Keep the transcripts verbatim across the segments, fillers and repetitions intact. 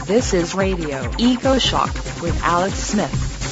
This is Radio EcoShock with Alex Smith.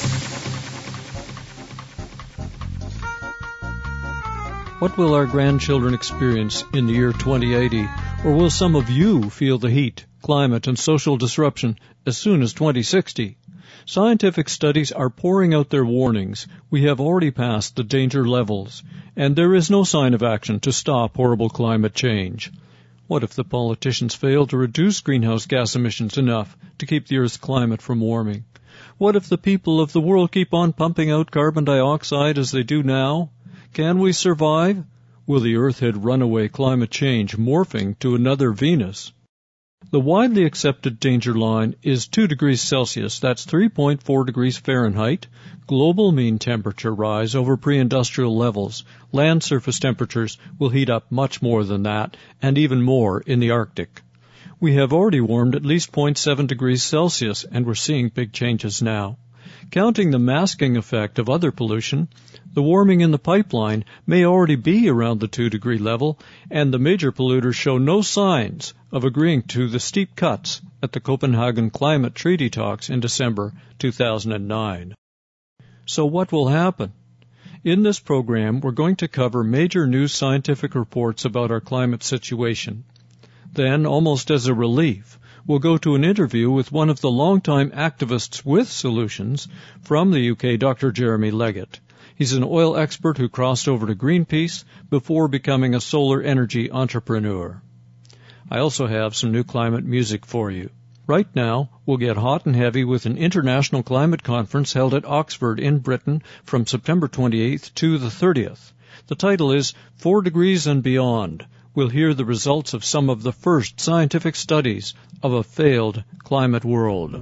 What will our grandchildren experience in the year twenty eighty? Or will some of you feel the heat, climate, and social disruption as soon as twenty sixty? Scientific studies are pouring out their warnings. We have already passed the danger levels, and there is no sign of action to stop horrible climate change. What if the politicians fail to reduce greenhouse gas emissions enough to keep the Earth's climate from warming? What if the people of the world keep on pumping out carbon dioxide as they do now? Can we survive? Will the Earth hit runaway climate change, morphing to another Venus? The widely accepted danger line is two degrees Celsius, that's three point four degrees Fahrenheit, global mean temperature rise over pre-industrial levels. Land surface temperatures will heat up much more than that, and even more in the Arctic. We have already warmed at least zero point seven degrees Celsius, and we're seeing big changes now. Counting the masking effect of other pollution, the warming in the pipeline may already be around the two degree level, and the major polluters show no signs of agreeing to the steep cuts at the Copenhagen Climate Treaty talks in December two thousand nine. So what will happen? In this program, we're going to cover major new scientific reports about our climate situation. Then, almost as a relief, we'll go to an interview with one of the longtime activists with solutions from the U K, Doctor Jeremy Leggett. He's an oil expert who crossed over to Greenpeace before becoming a solar energy entrepreneur. I also have some new climate music for you. Right now, we'll get hot and heavy with an international climate conference held at Oxford in Britain from September twenty-eighth to the thirtieth. The title is Four Degrees and Beyond. We'll hear the results of some of the first scientific studies of a failed climate world.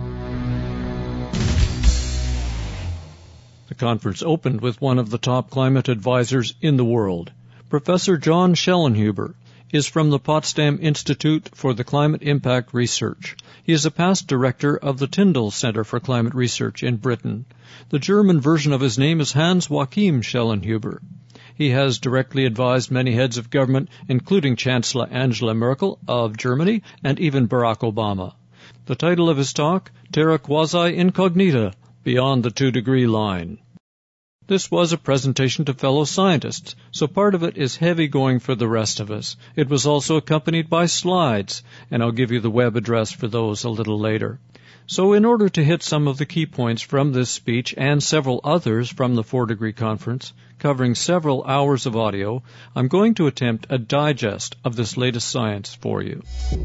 The conference opened with one of the top climate advisors in the world. Professor John Schellenhuber is from the Potsdam Institute for the Climate Impact Research. He is a past director of the Tyndall Center for Climate Research in Britain. The German version of his name is Hans-Joachim Schellenhuber. He has directly advised many heads of government, including Chancellor Angela Merkel of Germany and even Barack Obama. The title of his talk, Terra Quasi Incognita, Beyond the Two-Degree Line. This was a presentation to fellow scientists, so part of it is heavy going for the rest of us. It was also accompanied by slides, and I'll give you the web address for those a little later. So in order to hit some of the key points from this speech and several others from the Four Degree Conference, covering several hours of audio, I'm going to attempt a digest of this latest science for you.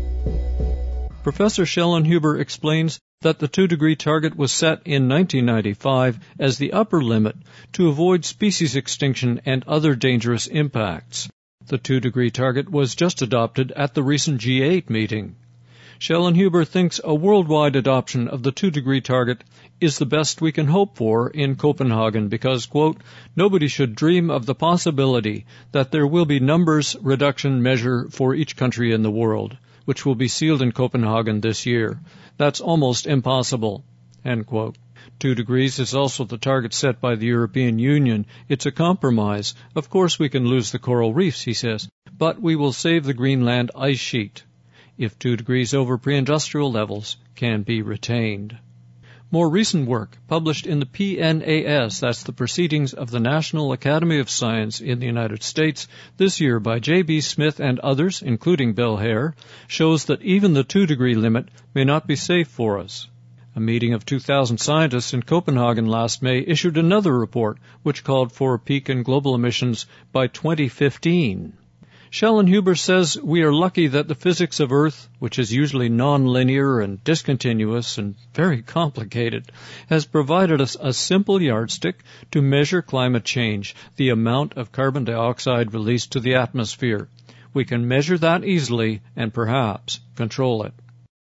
Professor Schellenhuber explains that the two-degree target was set in nineteen ninety-five as the upper limit to avoid species extinction and other dangerous impacts. The two-degree target was just adopted at the recent G eight meeting. Schellenhuber thinks a worldwide adoption of the two-degree target is the best we can hope for in Copenhagen because, quote, nobody should dream of the possibility that there will be numbers reduction measure for each country in the world, which will be sealed in Copenhagen this year. That's almost impossible, end quote. Two degrees is also the target set by the European Union. It's a compromise. Of course we can lose the coral reefs, he says, but we will save the Greenland ice sheet if two degrees over pre-industrial levels can be retained. More recent work, published in the P N A S, that's the Proceedings of the National Academy of Science in the United States, this year by J B Smith and others, including Bill Hare, shows that even the two-degree limit may not be safe for us. A meeting of two thousand scientists in Copenhagen last May issued another report which called for a peak in global emissions by twenty fifteen. Schellenhuber says we are lucky that the physics of Earth, which is usually non-linear and discontinuous and very complicated, has provided us a simple yardstick to measure climate change, the amount of carbon dioxide released to the atmosphere. We can measure that easily and perhaps control it.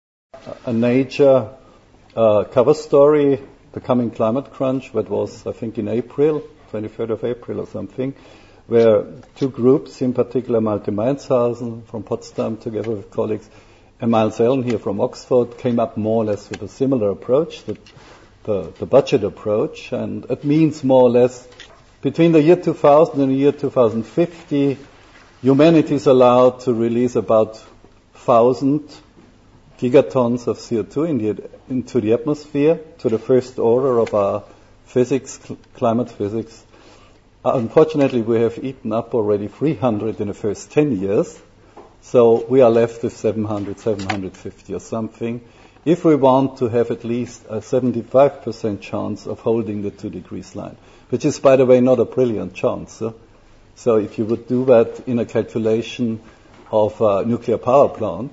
A Nature uh, cover story, The Coming Climate Crunch, that was, I think, in April, twenty-third of April or something, where two groups, in particular Malte Meinshausen from Potsdam together with colleagues, and Miles Allen here from Oxford, came up more or less with a similar approach, the, the, the budget approach, and it means more or less between the year two thousand and the year two thousand fifty, humanity is allowed to release about one thousand gigatons of C O two in the, into the atmosphere, to the first order of our physics, cl- climate physics. Uh, unfortunately, we have eaten up already three hundred in the first ten years, so we are left with seven hundred, seven hundred fifty or something. If we want to have at least a seventy-five percent chance of holding the two degrees line, which is, by the way, not a brilliant chance. Huh? So if you would do that in a calculation of a nuclear power plant,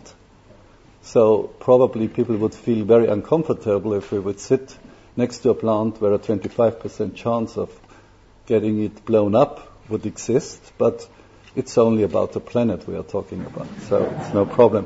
so probably people would feel very uncomfortable if we would sit next to a plant where a twenty-five percent chance of getting it blown up would exist, but it's only about the planet we are talking about, so it's no problem.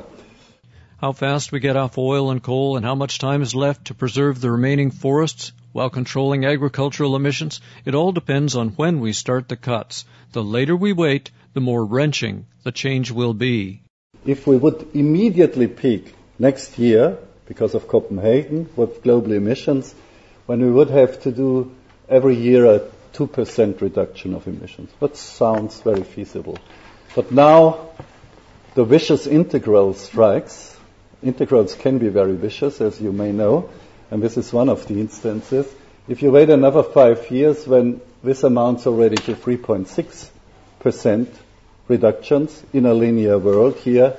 How fast we get off oil and coal and how much time is left to preserve the remaining forests while controlling agricultural emissions, it all depends on when we start the cuts. The later we wait, the more wrenching the change will be. If we would immediately peak next year, because of Copenhagen, with global emissions, when we would have to do every year a two percent reduction of emissions. That sounds very feasible. But now the vicious integral strikes. Integrals can be very vicious, as you may know, and this is one of the instances. If you wait another five years, when this amounts already to three point six percent reductions in a linear world here,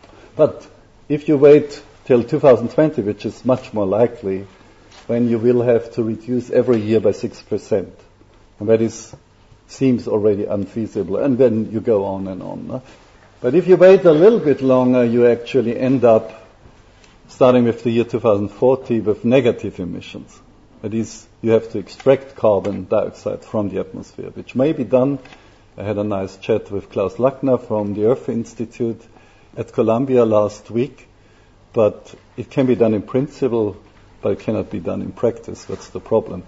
but if you wait till two thousand twenty, which is much more likely, when you will have to reduce every year by six percent, and that is seems already unfeasible, and then you go on and on. No? But if you wait a little bit longer, you actually end up, starting with the year two thousand forty, with negative emissions. That is, you have to extract carbon dioxide from the atmosphere, which may be done. I had a nice chat with Klaus Lackner from the Earth Institute at Columbia last week, but it can be done in principle, but it cannot be done in practice. That's the problem.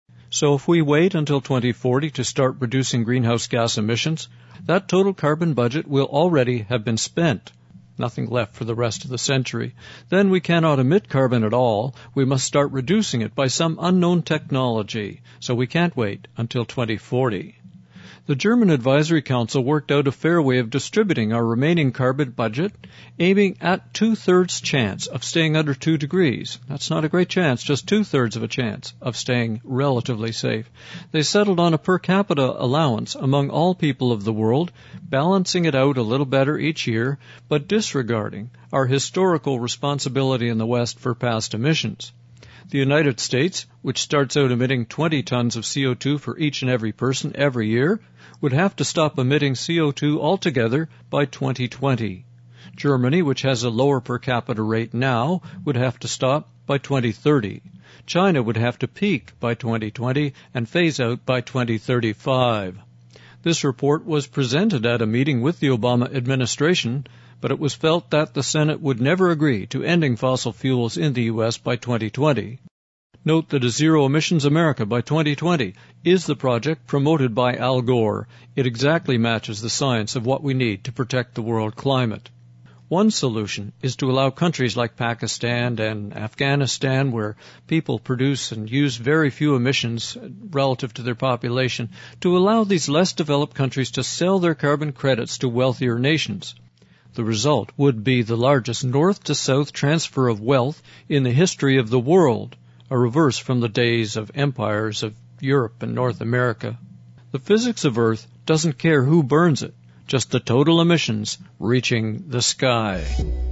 So if we wait until twenty forty to start reducing greenhouse gas emissions, that total carbon budget will already have been spent. Nothing left for the rest of the century. Then we cannot emit carbon at all. We must start reducing it by some unknown technology. So we can't wait until twenty forty. The German Advisory Council worked out a fair way of distributing our remaining carbon budget, aiming at two-thirds chance of staying under two degrees. That's not a great chance, just two-thirds of a chance of staying relatively safe. They settled on a per capita allowance among all people of the world, balancing it out a little better each year, but disregarding our historical responsibility in the West for past emissions. The United States, which starts out emitting twenty tons of C O two for each and every person every year, would have to stop emitting C O two altogether by twenty twenty. Germany, which has a lower per capita rate now, would have to stop by twenty thirty. China would have to peak by twenty twenty and phase out by twenty thirty-five. This report was presented at a meeting with the Obama administration, but it was felt that the Senate would never agree to ending fossil fuels in the U S by twenty twenty. Note that a Zero Emissions America by twenty twenty is the project promoted by Al Gore. It exactly matches the science of what we need to protect the world climate. One solution is to allow countries like Pakistan and Afghanistan, where people produce and use very few emissions relative to their population, to allow these less developed countries to sell their carbon credits to wealthier nations. The result would be the largest north-to-south transfer of wealth in the history of the world, a reverse from the days of empires of Europe and North America. The physics of Earth doesn't care who burns it, just the total emissions reaching the sky.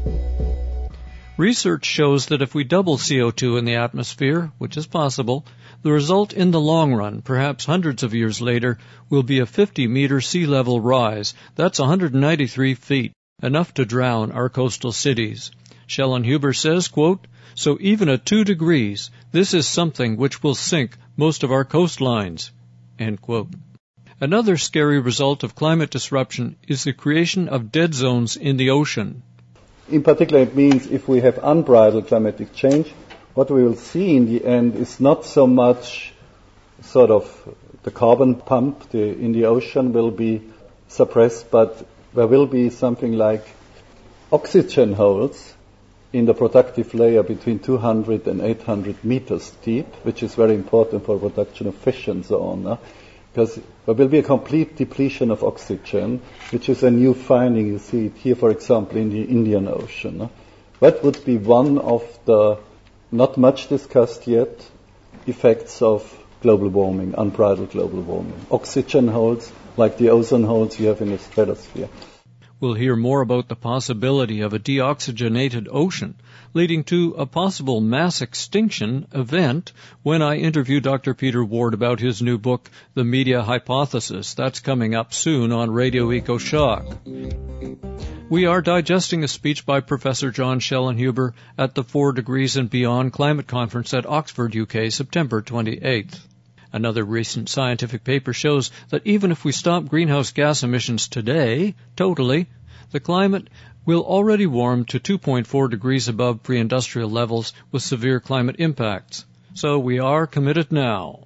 Research shows that if we double C O two in the atmosphere, which is possible, the result in the long run, perhaps hundreds of years later, will be a fifty-meter sea level rise. That's one hundred ninety-three feet. Enough to drown our coastal cities. Schellenhuber says, quote, "So even at two degrees, this is something which will sink most of our coastlines," end quote. Another scary result of climate disruption is the creation of dead zones in the ocean. In particular, it means if we have unbridled climatic change, what we will see in the end is not so much sort of the carbon pump the, in the ocean will be suppressed, but there will be something like oxygen holes in the productive layer between two hundred and eight hundred meters deep, which is very important for production of fish and so on. No? Because there will be a complete depletion of oxygen, which is a new finding. You see it here, for example, in the Indian Ocean. No? That would be one of the not much discussed yet effects of global warming, unbridled global warming. Oxygen holes, like the ozone holes you have in the stratosphere. We'll hear more about the possibility of a deoxygenated ocean, leading to a possible mass extinction event when I interview Doctor Peter Ward about his new book, The Media Hypothesis. That's coming up soon on Radio EcoShock. We are digesting a speech by Professor John Schellenhuber at the Four Degrees and Beyond Climate Conference at Oxford, U K, September twenty-eighth. Another recent scientific paper shows that even if we stop greenhouse gas emissions today, totally, the climate will already warm to two point four degrees above pre-industrial levels with severe climate impacts. So we are committed now.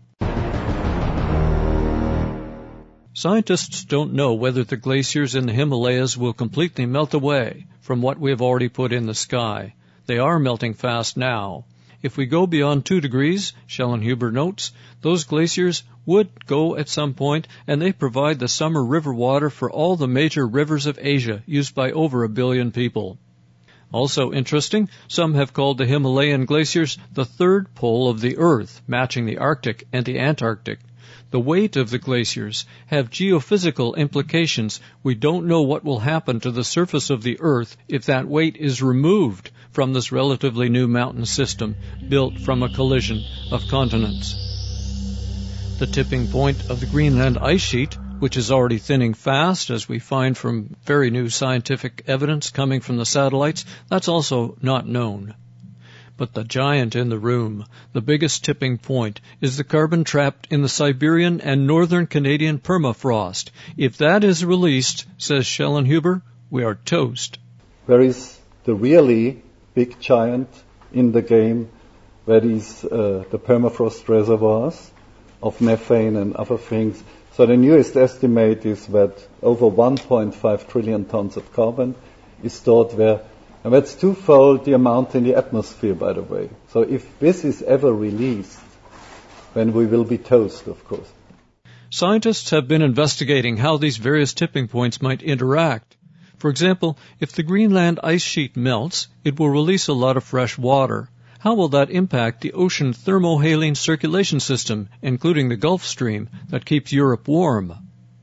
Scientists don't know whether the glaciers in the Himalayas will completely melt away from what we have already put in the sky. They are melting fast now. If we go beyond two degrees, Schellenhuber notes, those glaciers would go at some point, and they provide the summer river water for all the major rivers of Asia, used by over a billion people. Also interesting, some have called the Himalayan glaciers the third pole of the Earth, matching the Arctic and the Antarctic. The weight of the glaciers have geophysical implications. We don't know what will happen to the surface of the Earth if that weight is removed from this relatively new mountain system built from a collision of continents. The tipping point of the Greenland ice sheet, which is already thinning fast, as we find from very new scientific evidence coming from the satellites, that's also not known. But the giant in the room, the biggest tipping point, is the carbon trapped in the Siberian and northern Canadian permafrost. If that is released, says Schellenhuber, we are toast. Where is the really big giant in the game? That is uh, the permafrost reservoirs of methane and other things. So the newest estimate is that over one point five trillion tons of carbon is stored there. And that's twofold the amount in the atmosphere, by the way. So if this is ever released, then we will be toast, of course. Scientists have been investigating how these various tipping points might interact. For example, if the Greenland ice sheet melts, it will release a lot of fresh water. How will that impact the ocean thermohaline circulation system, including the Gulf Stream, that keeps Europe warm?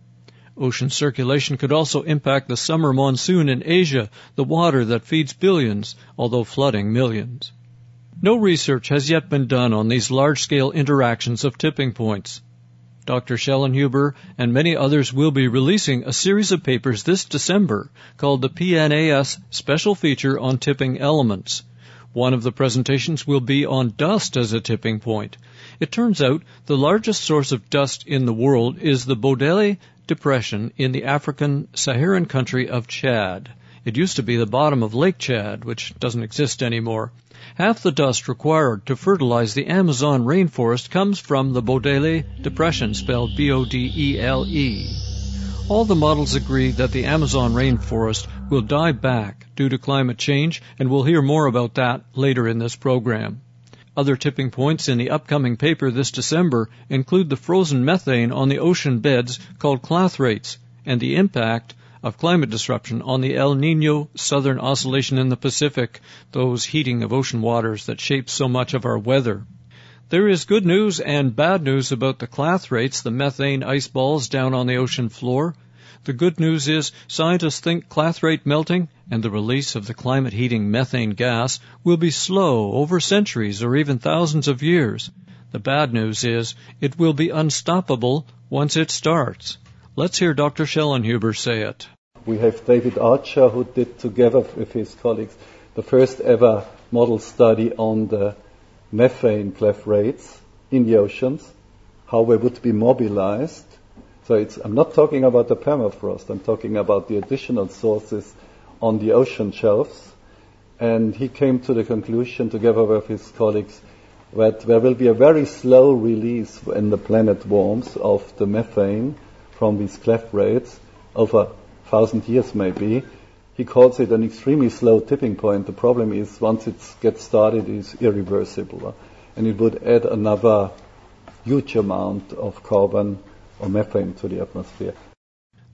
Ocean circulation could also impact the summer monsoon in Asia, the water that feeds billions, although flooding millions. No research has yet been done on these large-scale interactions of tipping points. Doctor Schellenhuber and many others will be releasing a series of papers this December called the P N A S Special Feature on Tipping Elements. One of the presentations will be on dust as a tipping point. It turns out the largest source of dust in the world is the Bodele Depression in the African Saharan country of Chad. It used to be the bottom of Lake Chad, which doesn't exist anymore. Half the dust required to fertilize the Amazon rainforest comes from the Bodele Depression, spelled B O D E L E. All the models agree that the Amazon rainforest will die back due to climate change, and we'll hear more about that later in this program. Other tipping points in the upcoming paper this December include the frozen methane on the ocean beds called clathrates and the impact of climate disruption on the El Niño Southern Oscillation in the Pacific, those heating of ocean waters that shape so much of our weather. There is good news and bad news about the clathrates, the methane ice balls down on the ocean floor. The good news is scientists think clathrate melting and the release of the climate-heating methane gas will be slow over centuries or even thousands of years. The bad news is it will be unstoppable once it starts. Let's hear Doctor Schellenhuber say it. We have David Archer, who did together with his colleagues the first ever model study on the methane clathrates in the oceans, how they would be mobilized. So it's, I'm not talking about the permafrost, I'm talking about the additional sources on the ocean shelves. And he came to the conclusion, together with his colleagues, that there will be a very slow release when the planet warms of the methane from these clathrates over a thousand years maybe. He calls it an extremely slow tipping point. The problem is once it gets started, it's irreversible. And it would add another huge amount of carbon or methane to the atmosphere.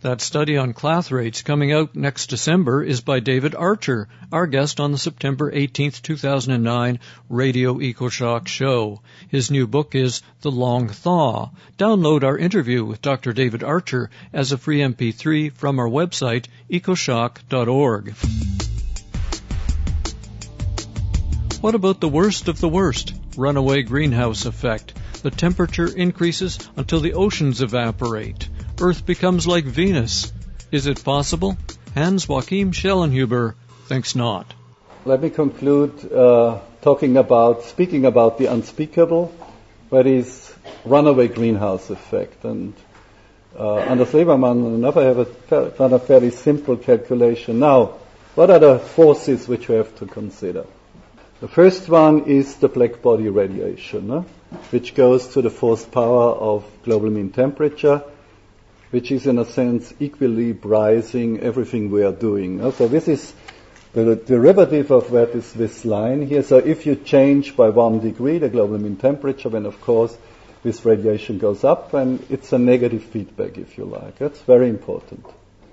That study on clathrates coming out next December is by David Archer, our guest on the September eighteenth, two thousand nine Radio EcoShock show. His new book is The Long Thaw. Download our interview with Doctor David Archer as a free M P three from our website, ecoshock dot org. What about the worst of the worst? Runaway greenhouse effect. The temperature increases until the oceans evaporate. Earth becomes like Venus. Is it possible? Hans Joachim Schellenhuber thinks not. Let me conclude uh, talking about, speaking about the unspeakable, that is runaway greenhouse effect. And uh, Anders Lieberman and another have a, done a fairly simple calculation. Now, what are the forces which we have to consider? The first one is the black body radiation, eh, which goes to the force power of global mean temperature, which is in a sense equally rising everything we are doing. So this is the derivative of that is this line here. So if you change by one degree the global mean temperature, then of course this radiation goes up, and it's a negative feedback, if you like. That's very important.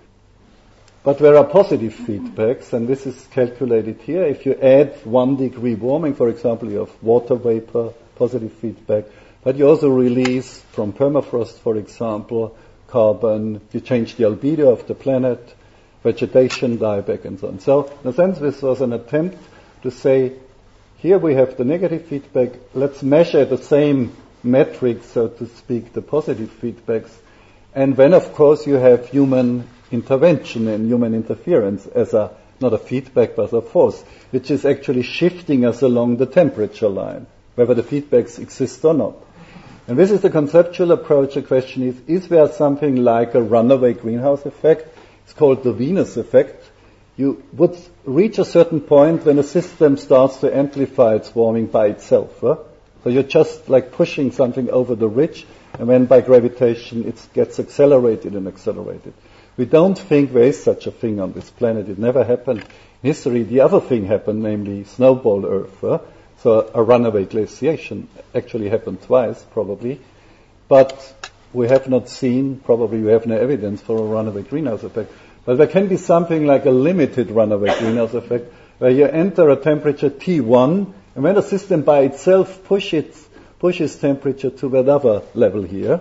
But there are positive feedbacks, and this is calculated here. If you add one degree warming, for example, you have water vapor, positive feedback, but you also release from permafrost, for example, carbon, you change the albedo of the planet, vegetation dieback, and so on. So, in a sense, this was an attempt to say, here we have the negative feedback, let's measure the same metrics, so to speak, the positive feedbacks, and then, of course, you have human intervention and human interference as a, not a feedback, but a force, which is actually shifting us along the temperature line, whether the feedbacks exist or not. And this is the conceptual approach. The question is, is there something like a runaway greenhouse effect? It's called the Venus effect. You would reach a certain point when a system starts to amplify its warming by itself. Huh? So you're just like pushing something over the ridge, and then by gravitation it gets accelerated and accelerated. We don't think there is such a thing on this planet. It never happened. In history, the other thing happened, namely snowball Earth. Huh? So a runaway glaciation actually happened twice, probably. But we have not seen, probably we have no evidence for a runaway greenhouse effect. But there can be something like a limited runaway greenhouse effect, where you enter a temperature T one, and when the system by itself pushes, pushes temperature to that other level here.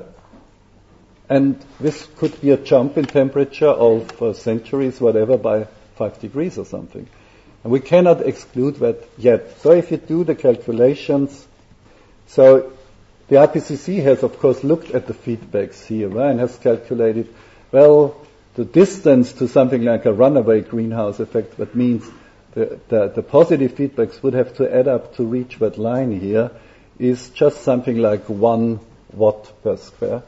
And this could be a jump in temperature of uh, centuries, whatever, by five degrees or something. And we cannot exclude that yet. So if you do the calculations, so the I P C C has, of course, looked at the feedbacks here, right, and has calculated, well, the distance to something like a runaway greenhouse effect, that means the, the, the positive feedbacks would have to add up to reach that line here, is just something like one watt per square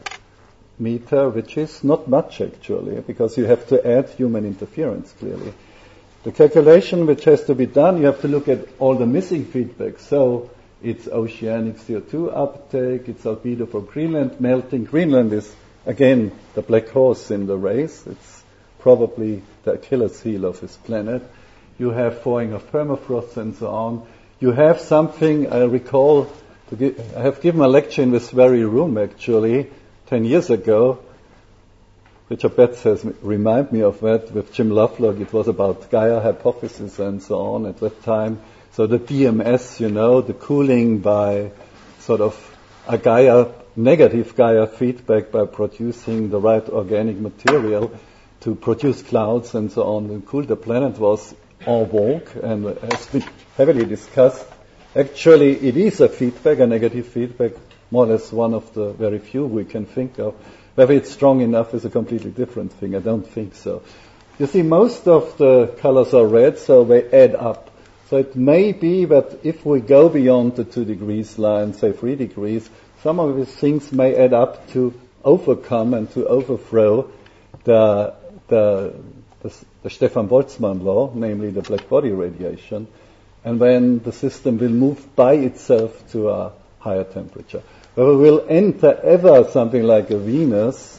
meter, which is not much actually, because you have to add human interference, clearly. The calculation which has to be done, you have to look at all the missing feedback. So it's oceanic C O two uptake, it's albedo for Greenland melting. Greenland is, again, the black horse in the race. It's probably the Achilles heel of this planet. You have thawing of permafrost and so on. You have something, I recall, to give, I have given a lecture in this very room actually, ten years ago, which I bet says, remind me of that, with Jim Lovelock. It was about Gaia hypothesis and so on at that time. So the D M S, you know, the cooling by sort of a Gaia, negative Gaia feedback by producing the right organic material to produce clouds and so on and cool the planet, was en vogue and has been heavily discussed. Actually, it is a feedback, a negative feedback, more or less one of the very few we can think of. Whether it's strong enough is a completely different thing. I don't think so. You see, most of the colors are red, so they add up. So it may be that if we go beyond the two degrees line, say three degrees, some of these things may add up to overcome and to overthrow the the, the, the Stefan Boltzmann law, namely the black body radiation, and then the system will move by itself to a higher temperature. Whether we'll enter ever something like a Venus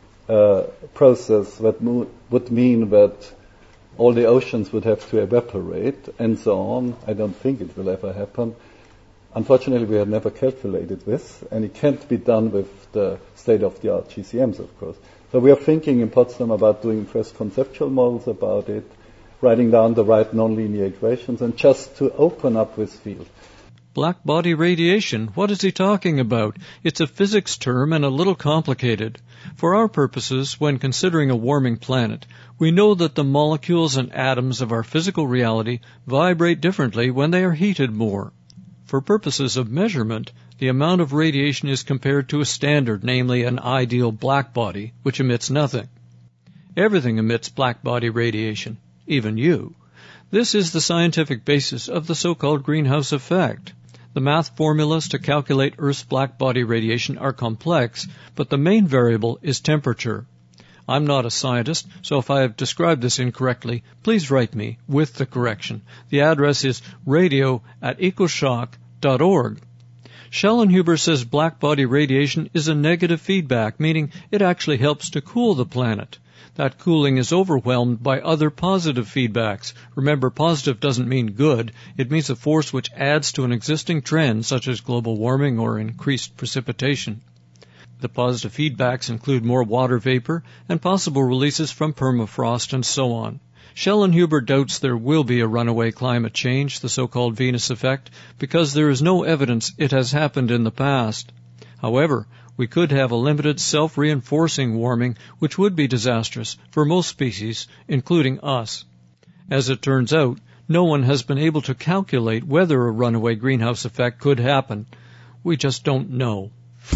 uh, process that mo- would mean that all the oceans would have to evaporate and so on, I don't think it will ever happen. Unfortunately, we have never calculated this, and it can't be done with the state-of-the-art G C Ms, of course. So we are thinking in Potsdam about doing first conceptual models about it, writing down the right nonlinear equations, and just to open up this field. Black body radiation, what is he talking about? It's a physics term and a little complicated. For our purposes, when considering a warming planet, we know that the molecules and atoms of our physical reality vibrate differently when they are heated more. For purposes of measurement, the amount of radiation is compared to a standard, namely an ideal black body, which emits nothing. Everything emits black body radiation, even you. This is the scientific basis of the so-called greenhouse effect. The math formulas to calculate Earth's black body radiation are complex, but the main variable is temperature. I'm not a scientist, so if I have described this incorrectly, please write me with the correction. The address is radio at ecoshock dot org. Schellenhuber says black body radiation is a negative feedback, meaning it actually helps to cool the planet. That cooling is overwhelmed by other positive feedbacks. Remember, positive doesn't mean good. It means a force which adds to an existing trend, such as global warming or increased precipitation. The positive feedbacks include more water vapor and possible releases from permafrost and so on. Schellenhuber doubts there will be a runaway climate change, the so-called Venus effect, because there is no evidence it has happened in the past. However, we could have a limited self-reinforcing warming, which would be disastrous for most species, including us. As it turns out, no one has been able to calculate whether a runaway greenhouse effect could happen. We just don't know.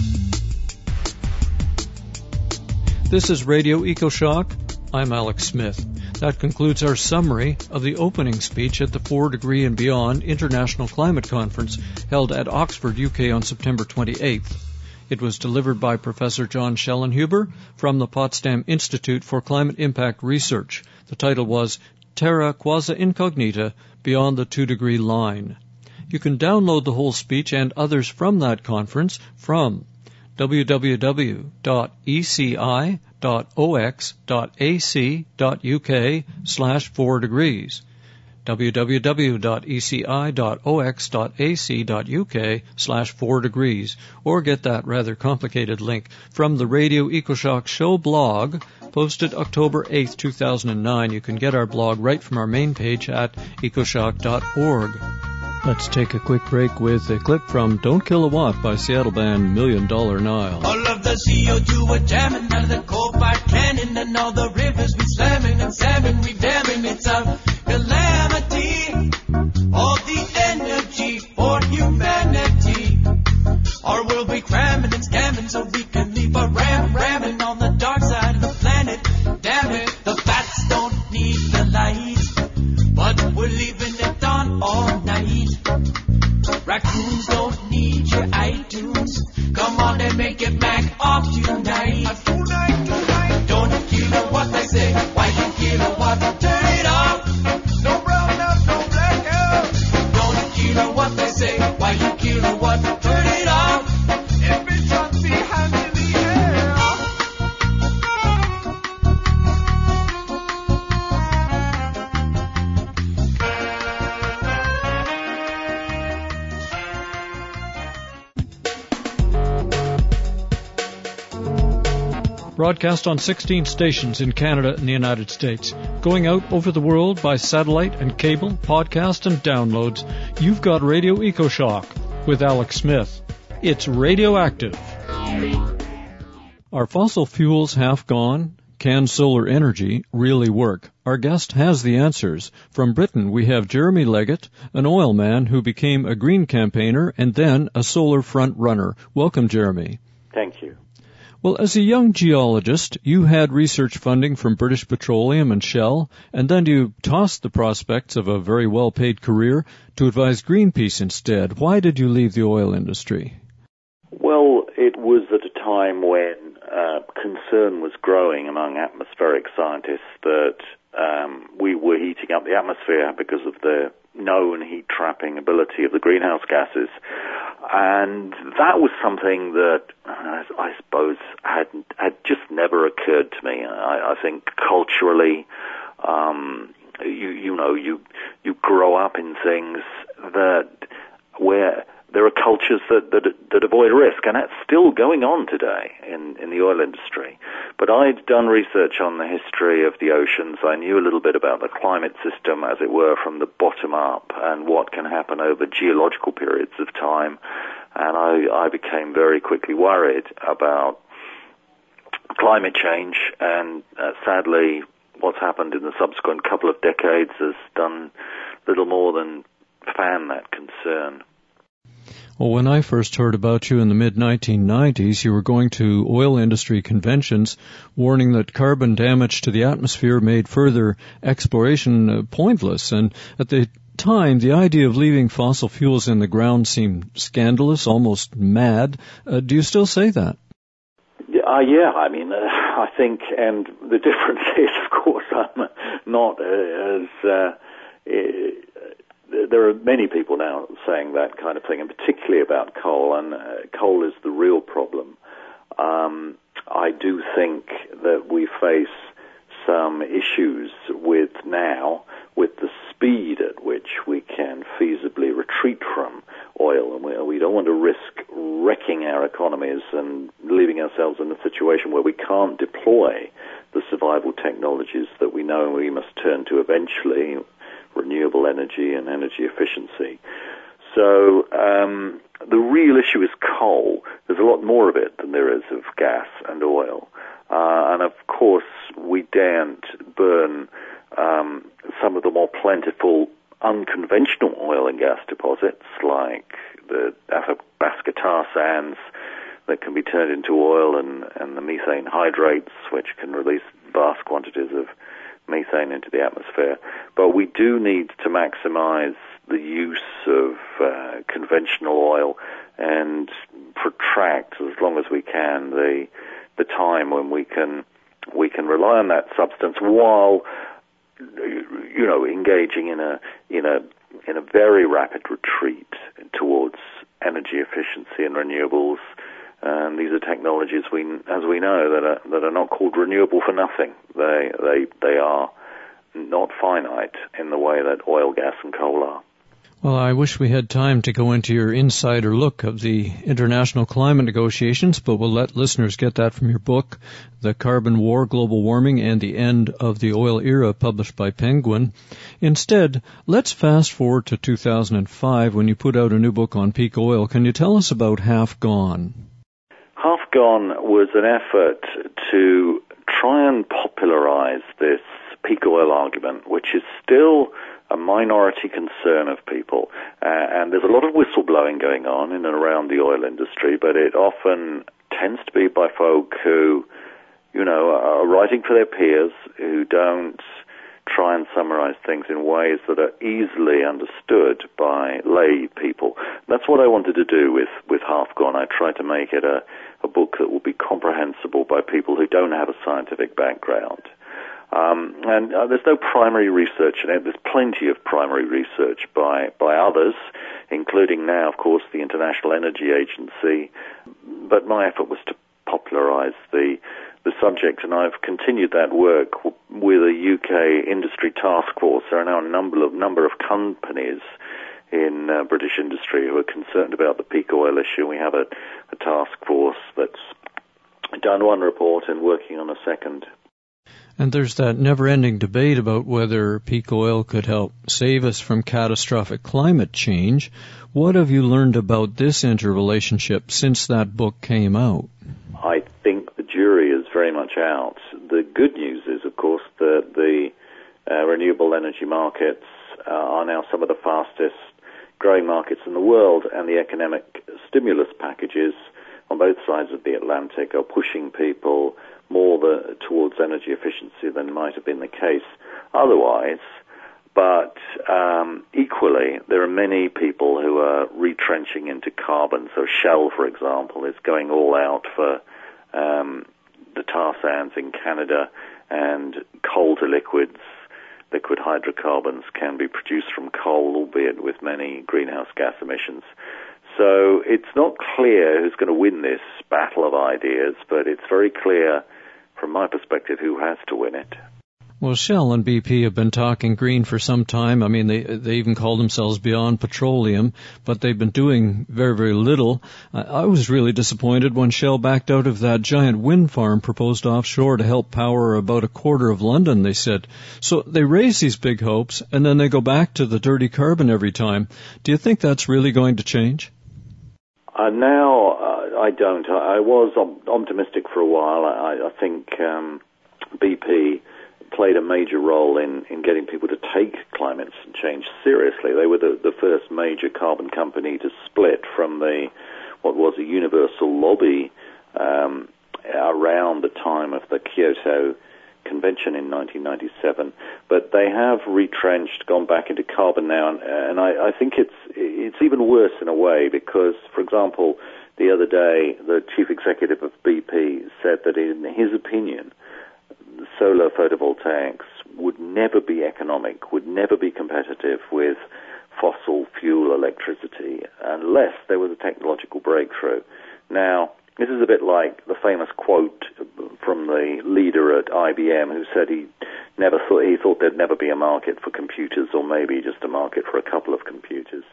This is Radio EcoShock. I'm Alex Smith. That concludes our summary of the opening speech at the Four Degree and Beyond International Climate Conference held at Oxford, U K on September twenty-eighth. It was delivered by Professor John Schellenhuber from the Potsdam Institute for Climate Impact Research. The title was Terra Quasi Incognita, Beyond the Two-Degree Line. You can download the whole speech and others from that conference from w w w dot e c i dot o x dot a c dot u k slash four degrees. w w w dot e c i dot o x dot a c dot u k slash four degrees, or get that rather complicated link from the Radio EcoShock Show blog, posted October eighth, two thousand nine. You can get our blog right from our main page at ecoshock dot org. Let's take a quick break with a clip from Don't Kill a Watt by Seattle band Million Dollar Nile. All of the C O two we're jamming, and the coal-fired cannon, and all the rivers we slamming and salmon we damming. It's a calamity, all the energy for humanity. Our world we cramming and scamming so we can leave a ram ramming on the dark side of the planet. Damn it, the bats don't need the light, but we're leaving it on all night. Raccoons don't need your iTunes. Come on and make it back off tonight. Tonight, tonight. Don't kill what they say. Why you kill what? Turn it off. No brown out, no black out. Don't kill what they say. Why you kill what? Turn it off. Every shot behind in the air. Broadcast on sixteen stations in Canada and the United States. Going out over the world by satellite and cable, podcast and downloads. You've got Radio EcoShock with Alex Smith. It's radioactive. Are fossil fuels half gone? Can solar energy really work? Our guest has the answers. From Britain, we have Jeremy Leggett, an oil man who became a green campaigner and then a solar front runner. Welcome, Jeremy. Thank you. Well, as a young geologist, you had research funding from British Petroleum and Shell, and then you tossed the prospects of a very well-paid career to advise Greenpeace instead. Why did you leave the oil industry? Well, it was at a time when uh, concern was growing among atmospheric scientists that um, we were heating up the atmosphere because of the known heat-trapping ability of the greenhouse gases. And that was something that uh, I suppose had had just never occurred to me. I, I think culturally, um, you you know, you you grow up in things that where there are cultures that, that that avoid risk, and that's still going on today in, in the oil industry. But I'd done research on the history of the oceans. I knew a little bit about the climate system, as it were, from the bottom up, and what can happen over geological periods of time. And I, I became very quickly worried about climate change, and uh, sadly, what's happened in the subsequent couple of decades has done little more than fan that concern. Well, when I first heard about you in the mid nineteen nineties, you were going to oil industry conventions warning that carbon damage to the atmosphere made further exploration uh, pointless. And at the time, the idea of leaving fossil fuels in the ground seemed scandalous, almost mad. Uh, do you still say that? Uh, yeah, I mean, uh, I think, and the difference is, of course, I'm not uh, as... Uh, uh, there are many people now saying that kind of thing, and particularly about coal, and uh, coal is the real problem. Um, I do think that we face some issues with now, with the speed at which we can feasibly retreat from oil, and we, we don't want to risk wrecking our economies and leaving ourselves in a situation where we can't deploy the survival technologies that we know we must turn to eventually, renewable energy and energy efficiency. So um, the real issue is coal. There's a lot more of it than there is of gas and oil. Uh, and of course, we daren't burn um, some of the more plentiful unconventional oil and gas deposits, like the Athabasca tar sands that can be turned into oil, and, and the methane hydrates, which can release vast quantities of methane into the atmosphere. But we do need to maximize the use of uh, conventional oil and protract, as long as we can, the the time when we can we can rely on that substance while, you know, engaging in a in a in a very rapid retreat towards energy efficiency and renewables. Um, these are technologies we, as we know, that are that are not called renewable for nothing. They they they are not finite in the way that oil, gas, and coal are. Well, I wish we had time to go into your insider look of the international climate negotiations, but we'll let listeners get that from your book, The Carbon War, Global Warming, and the End of the Oil Era, published by Penguin. Instead, let's fast forward to two thousand five when you put out a new book on peak oil. Can you tell us about Half Gone? Half Gone was an effort to try and popularize this peak oil argument, which is still a minority concern of people. Uh, and there's a lot of whistleblowing going on in and around the oil industry, but it often tends to be by folk who, you know, are writing for their peers, who don't try and summarize things in ways that are easily understood by lay people. That's what I wanted to do with, with Half Gone. I tried to make it a, a book that will be comprehensible by people who don't have a scientific background. Um, and uh, there's no primary research in it. There's plenty of primary research by, by others, including now, of course, the International Energy Agency. But my effort was to popularize the the subject, and I've continued that work w- with a U K industry task force. There are now a number of number of companies in uh, British industry who are concerned about the peak oil issue. We have a, a task force that's done one report and working on a second. And there's that never-ending debate about whether peak oil could help save us from catastrophic climate change. What have you learned about this interrelationship since that book came out? I think the jury is very much out. The good news is, of course, that the uh, renewable energy markets uh, are now some of the fastest growing markets in the world, and the economic stimulus packages on both sides of the Atlantic are pushing people more the, towards energy efficiency than might have been the case otherwise. But um, equally, there are many people who are retrenching into carbon. So Shell, for example, is going all out for um, the tar sands in Canada, and coal to liquids. Liquid hydrocarbons can be produced from coal, albeit with many greenhouse gas emissions. So it's not clear who's going to win this battle of ideas, but it's very clear from my perspective who has to win it. Well, Shell and B P have been talking green for some time. I mean, they they even call themselves Beyond Petroleum, but they've been doing very, very little. I, I was really disappointed when Shell backed out of that giant wind farm proposed offshore to help power about a quarter of London, they said. So they raise these big hopes, and then they go back to the dirty carbon every time. Do you think that's really going to change? Uh, now, uh, I don't. I, I was op- optimistic for a while. I, I think um, B P played a major role in, in getting people to take climate change seriously. They were the, the first major carbon company to split from the what was a universal lobby um, around the time of the Kyoto Convention in nineteen ninety-seven. But they have retrenched, gone back into carbon now, and, and I, I think it's it's even worse in a way because, for example, the other day the chief executive of B P said that in his opinion, solar photovoltaics would never be economic, would never be competitive with fossil fuel electricity unless there was a technological breakthrough. Now, this is a bit like the famous quote from the leader at I B M who said he never thought he thought there'd never be a market for computers, or maybe just a market for a couple of computers.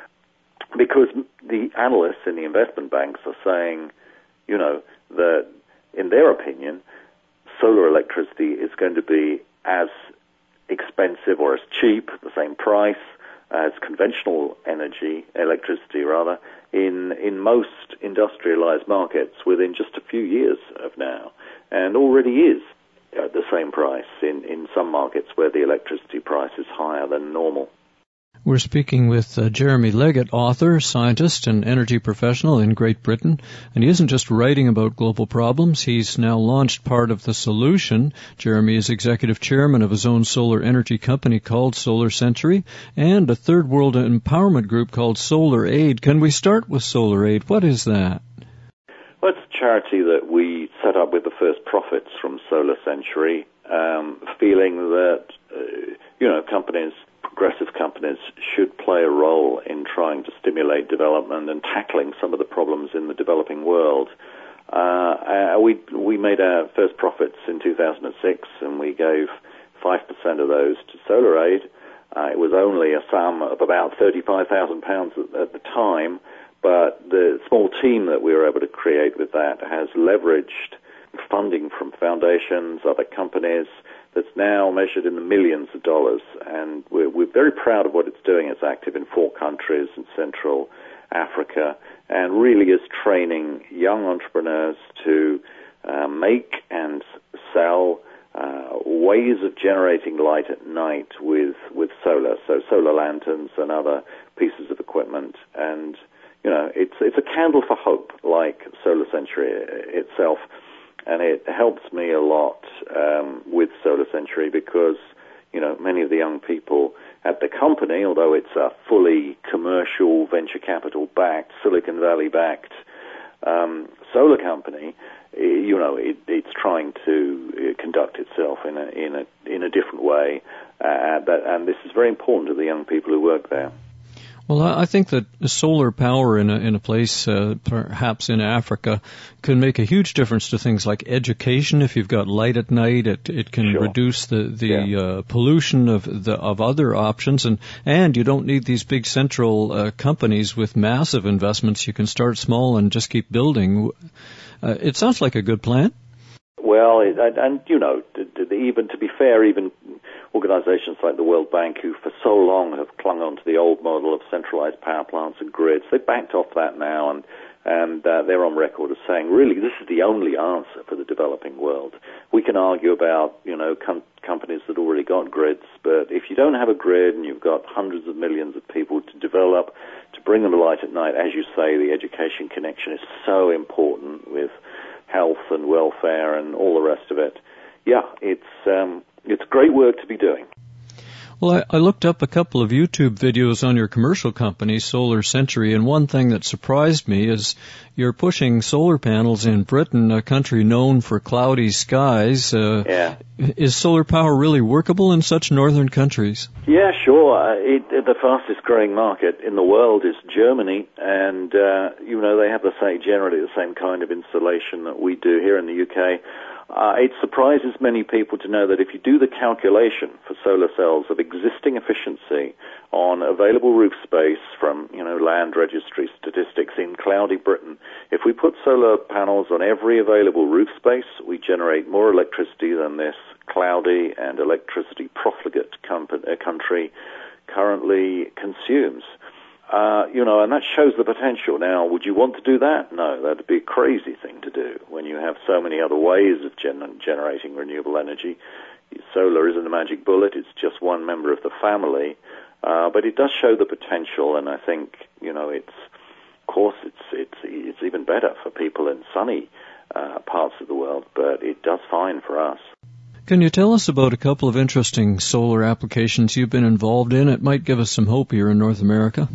Because the analysts in the investment banks are saying, you know, that in their opinion, solar electricity is going to be as expensive or as cheap, the same price, as conventional energy, electricity rather, in in most industrialized markets within just a few years of now, and already is at the same price in, in some markets where the electricity price is higher than normal. We're speaking with uh, Jeremy Leggett, author, scientist, and energy professional in Great Britain. And he isn't just writing about global problems. He's now launched part of the solution. Jeremy is executive chairman of his own solar energy company called Solar Century and a third world empowerment group called Solar Aid. Can we start with Solar Aid? What is that? Well, it's a charity that we set up with the first profits from Solar Century, um, feeling that, uh, you know, companies progressive companies should play a role in trying to stimulate development and tackling some of the problems in the developing world. Uh, we we made our first profits in two thousand six, and we gave five percent of those to Solar Aid. Uh, it was only a sum of about thirty-five thousand pounds at, at the time, but the small team that we were able to create with that has leveraged funding from foundations, other companies, that's now measured in the millions of dollars, and we're, we're very proud of what it's doing. It's active in four countries in Central Africa, and really is training young entrepreneurs to uh, make and sell uh, ways of generating light at night with, with solar, so solar lanterns and other pieces of equipment. And, you know, it's, it's a candle for hope, like Solar Century itself. And it helps me a lot um, with Solar Century because, you know, many of the young people at the company, although it's a fully commercial, venture capital-backed, Silicon Valley-backed um, solar company, you know, it, it's trying to conduct itself in a in a in a different way, uh, that, and this is very important to the young people who work there. Well, I think that solar power in a, in a place, uh, perhaps in Africa, can make a huge difference to things like education. If you've got light at night, it, it can sure. reduce the, the yeah. uh, pollution of the of other options, and, and you don't need these big central uh, companies with massive investments. You can start small and just keep building. Uh, it sounds like a good plan. Well, it, and, and you know, even to be fair, even organizations like the World Bank, who for so long have clung on to the old model of centralized power plants and grids, they've backed off that now, and and uh, they're on record as saying, really, this is the only answer for the developing world. We can argue about, you know, com- companies that already got grids, but if you don't have a grid and you've got hundreds of millions of people to develop, to bring them to light at night, as you say, the education connection is so important with health and welfare and all the rest of it. Yeah, it's um, it's great work to be doing. Well, I, I looked up a couple of YouTube videos on your commercial company, Solar Century, and one thing that surprised me is you're pushing solar panels in Britain, a country known for cloudy skies. Uh, yeah. Is solar power really workable in such northern countries? Yeah, sure. Uh, it, the fastest growing market in the world is Germany, and, uh, you know, they have the same, generally the same kind of installation that we do here in the U K. Uh, it surprises many people to know that if you do the calculation for solar cells of existing efficiency on available roof space from, you know, land registry statistics in cloudy Britain, if we put solar panels on every available roof space, we generate more electricity than this cloudy and electricity profligate comp- uh, country currently consumes. Uh, you know, and that shows the potential. Now, would you want to do that? No, that'd be a crazy thing to do when you have so many other ways of gen- generating renewable energy. Solar isn't a magic bullet. It's just one member of the family. Uh, but it does show the potential, and I think, you know, it's, of course, it's, it's, it's even better for people in sunny uh, parts of the world, but it does fine for us. Can you tell us about a couple of interesting solar applications you've been involved in? It might give us some hope here in North America.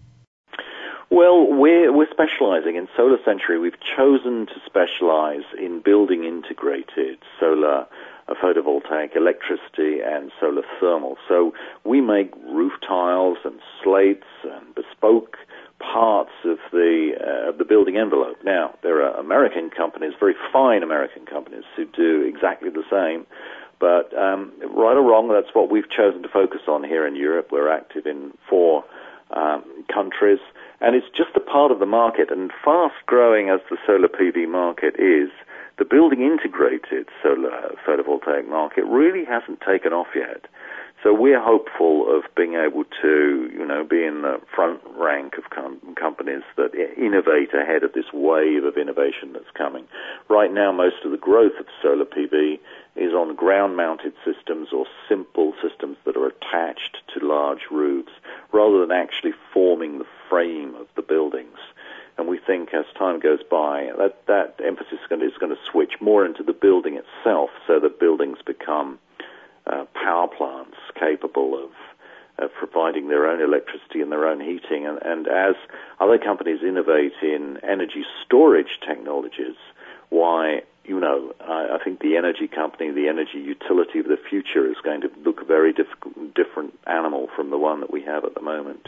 Well, we're, we're specializing in Solar Century. We've chosen to specialize in building integrated solar uh, photovoltaic electricity and solar thermal. So we make roof tiles and slates and bespoke parts of the uh, of the building envelope. Now, there are American companies, very fine American companies, who do exactly the same. But um, right or wrong, that's what we've chosen to focus on here in Europe. We're active in four um, countries. And it's just a part of the market, and fast-growing as the solar P V market is, the building integrated solar photovoltaic market really hasn't taken off yet. So we're hopeful of being able to, you know, be in the front rank of com- companies that innovate ahead of this wave of innovation that's coming. Right now, most of the growth of solar P V is on ground-mounted systems or simple systems that are attached to large roofs, rather than actually forming the frame of the buildings. And we think as time goes by, that, that emphasis is going, to, is going to switch more into the building itself, so that buildings become uh, power plants capable of uh, providing their own electricity and their own heating. And, and as other companies innovate in energy storage technologies, why, you know, I, I think the energy company, the energy utility of the future is going to look a very diff- different animal from the one that we have at the moment.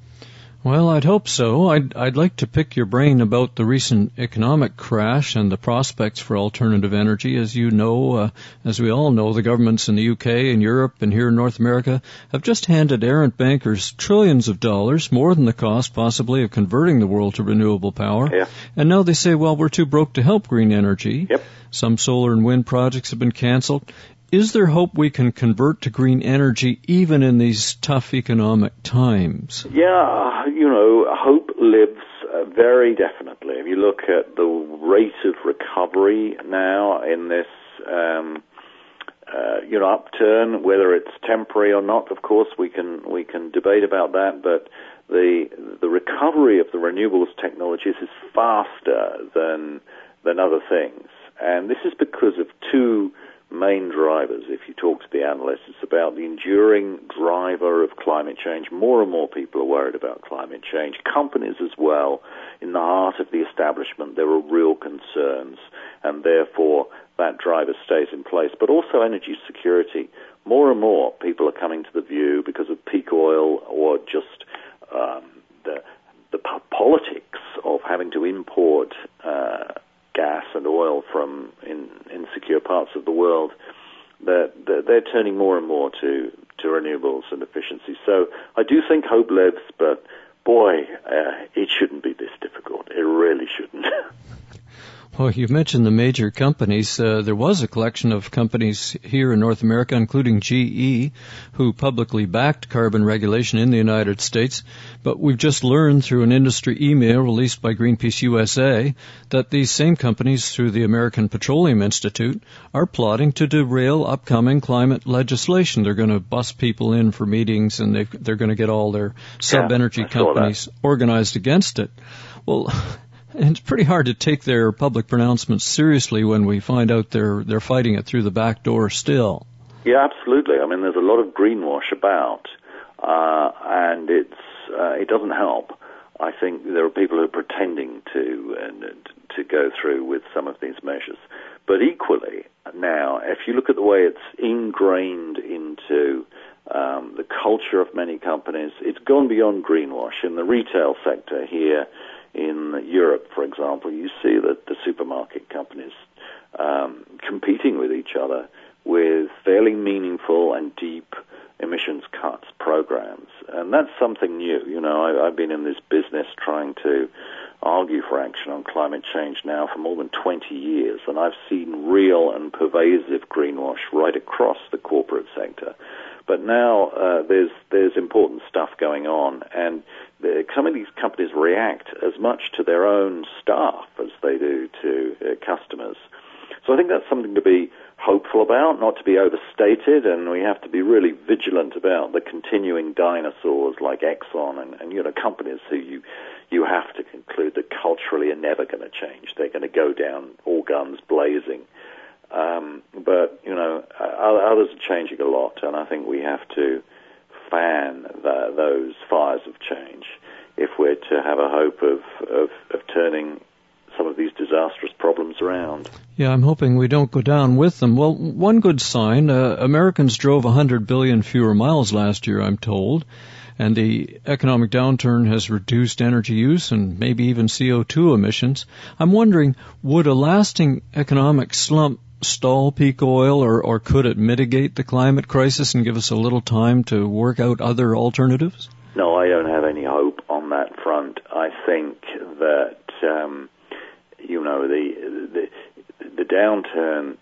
Well, I'd hope so. I'd, I'd like to pick your brain about the recent economic crash and the prospects for alternative energy. As you know, uh, as we all know, the governments in the U K and Europe and here in North America have just handed errant bankers trillions of dollars, more than the cost possibly of converting the world to renewable power. Yeah. And now they say, well, we're too broke to help green energy. Yep. Some solar and wind projects have been canceled. Is there hope we can convert to green energy even in these tough economic times? Yeah, you know, hope lives uh, very definitely. If you look at the rate of recovery now in this, um, uh, you know, upturn, whether it's temporary or not, of course, we can we can debate about that. But the the recovery of the renewables technologies is faster than than other things, and this is because of two main drivers. If you talk to the analysts, it's about the enduring driver of climate change. More and more people are worried about climate change. Companies as well. In the heart of the establishment, there are real concerns, and therefore that driver stays in place. But also energy security. More and more people are coming to the view, because of peak oil or just um, the, the politics of having to import uh, gas and oil from in, insecure parts of the world, that they're turning more and more to, to renewables and efficiency. So I do think hope lives, but boy, uh, it shouldn't be this difficult. It really shouldn't. Well, you mentioned the major companies. Uh, there was a collection of companies here in North America, including G E, who publicly backed carbon regulation in the United States. But we've just learned through an industry email released by Greenpeace U S A that these same companies, through the American Petroleum Institute, are plotting to derail upcoming climate legislation. They're going to bus people in for meetings, and they've, they're going to get all their sub-energy yeah, companies organized against it. Well, it's pretty hard to take their public pronouncements seriously when we find out they're they're fighting it through the back door still. Yeah, absolutely. I mean, there's a lot of greenwash about, uh, and it's uh, it doesn't help. I think there are people who are pretending to uh, to go through with some of these measures. But equally, now, if you look at the way it's ingrained into um, the culture of many companies, it's gone beyond greenwash. In the retail sector here, in Europe, for example, you see that the supermarket companies um, competing with each other with fairly meaningful and deep emissions cuts programs. And that's something new. You know, I, I've been in this business trying to argue for action on climate change now for more than twenty years, and I've seen real and pervasive greenwash right across the corporate sector. But now uh, there's there's important stuff going on, and the, some of these companies react as much to their own staff as they do to uh, customers. So I think that's something to be hopeful about, not to be overstated, and we have to be really vigilant about the continuing dinosaurs like Exxon and, and you know, companies who you you have to conclude that culturally are never going to change. They're going to go down all guns blazing. Um, but, you know, others are changing a lot, and I think we have to fan the, those fires of change if we're to have a hope of, of, of turning some of these disastrous problems around. Yeah, I'm hoping we don't go down with them. Well, one good sign, uh, Americans drove one hundred billion fewer miles last year, I'm told, and the economic downturn has reduced energy use and maybe even C O two emissions. I'm wondering, would a lasting economic slump stall peak oil, or, or could it mitigate the climate crisis and give us a little time to work out other alternatives? No, I don't have any hope on that front. I think that um, you know the, the the downturn